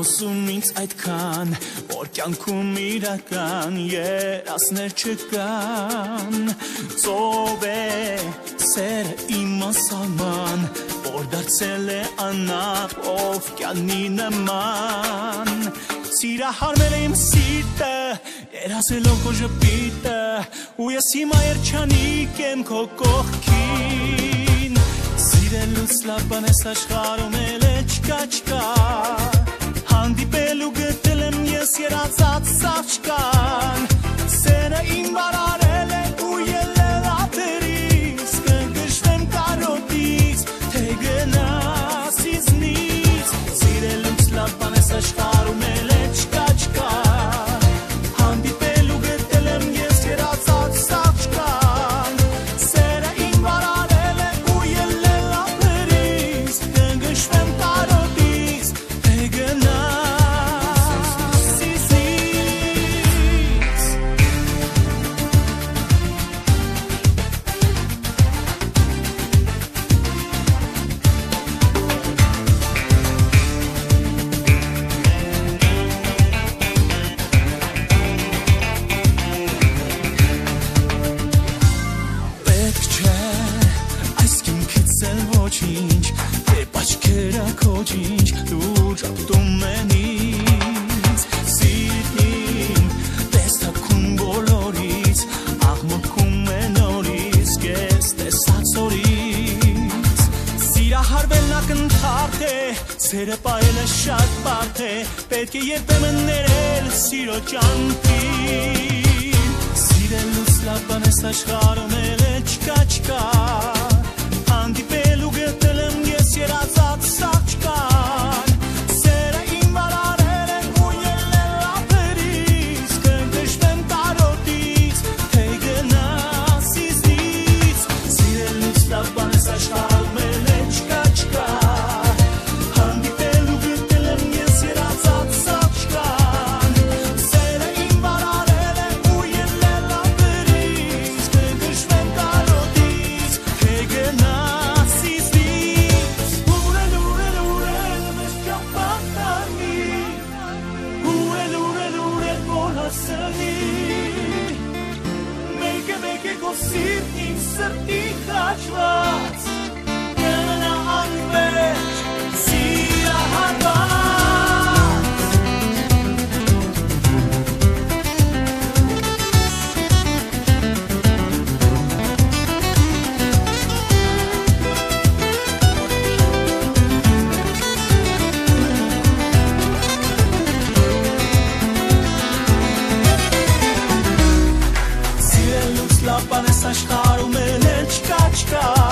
ասում ինձ այդքան, որ կյանքում իրական երասներ չկան, ծով է սերը իմ ասալման, որ դարձել է անապ օվկյանի նման, սիրահարվել է իմ սիրտը, երազելով քո ժպիտը, ու ես հիմա երջանիկ եմ քո կողքին, սիրելուց լավ բան ես աշխարհում էլ չկա, հանդիպելու գտել եմ ես երազած սաղճկան, սերը իմ բարարել է ու ելել ափերից, կգշվեմ կարոտից, թե գնաս ինձնից, սիրելուց լավ բան ես աշխարհում էլ չկա, հանդիպելու գտել եմ ես երազած սաղճկան, սերը իմ բարարել է ու ելել ափերից, կգշվեմ կարոտից, թե գնաս ինձնից. Պետք չէ այս կյանքից էլ ոչինչ, երբ աչքերը քո ջինջ, դու ժպտում են ինձ, սիրտին տեսակում բոլորից, աղմկում է նորից, կես տեսած օրից, սիրահարվելն ակնթարթ է, սերը պահել է շատ բարդ է, պետք է երբեմն ներել սիրո ճամփին, սիրելուց լավ բան ես աշխարհում էլ չկա, հանդիպելու գտել եմ ես երազած սաղճկան, սերը իմ բարարել է ու ելել ափերից, կգշվեմ կարոտից, թե գնաս ինձնից, սիրելուց լավ բան ես աշխարհում էլ չկա, հանդիպելու գտել եմ ես երազած սաղճկան, սերը իմ բարարել է ու ելել ափերից, կգշվեմ կարոտից, թե գնաս ինձնից, ուրել մեզ չապատանի, ուրել որ հասնի, մեկ է քո սիրտն իմ սրտի խաչված, կմնա անվերջ սիրահարված. Սիրելուց լավ բան ես աշխարհում էլ չկա,